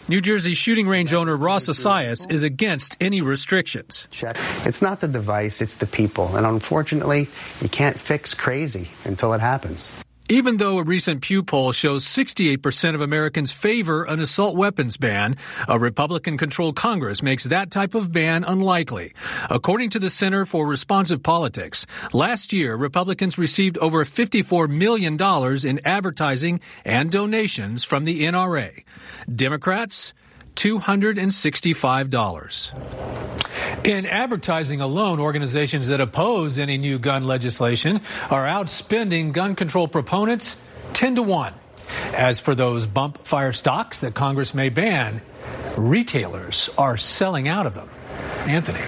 New Jersey shooting range owner Ross Asias is against any restrictions. It's not the device, it's the people. And unfortunately, you can't fix crazy until it happens. Even though a recent Pew poll shows 68% of Americans favor an assault weapons ban, a Republican-controlled Congress makes that type of ban unlikely. According to the Center for Responsive Politics, last year Republicans received over $54 million in advertising and donations from the NRA. Democrats, $265. In advertising alone, organizations that oppose any new gun legislation are outspending gun control proponents 10-1. As for those bump fire stocks that Congress may ban, retailers are selling out of them. Anthony.